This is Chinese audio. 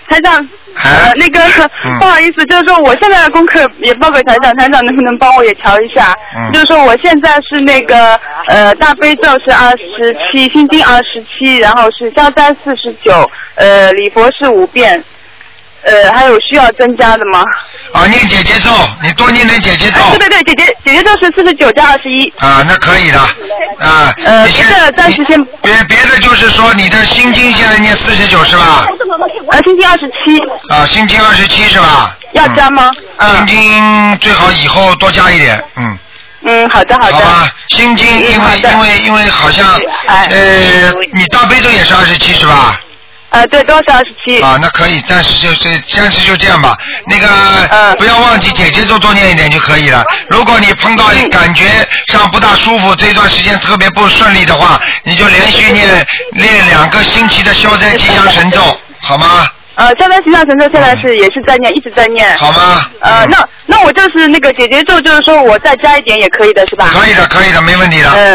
台长，那个不好意思，就是说我现在的功课也报给台长，台长能不能帮我也调一下？就是说我现在是那个大悲咒是27，心经27，然后是消灾49，礼佛是5遍。还有需要增加的吗？ 念姐姐咒，你多念点姐姐咒。 对，姐姐咒是49加21。 那可以的。 别的暂时先。 别的就是说你的心经现在念49是吧？ 心经27。 心经27是吧？ 要加吗？ 心经最好以后多加一点， 好的。 好吧，心经因为好像你大悲咒也是27是吧？ 对，都是27。 那可以，暂时就这样吧。那个不要忘记姐姐咒多念一点就可以了。如果你碰到感觉上不大舒服，这段时间特别不顺利的话，你就连续念2个星期的消灾吉祥神咒，好吗？ 消灾吉祥神咒现在也是在念，一直在念。 好吗？ 那我就是那个姐姐咒，就是说我再加一点也可以的是吧？ 可以的，没问题的。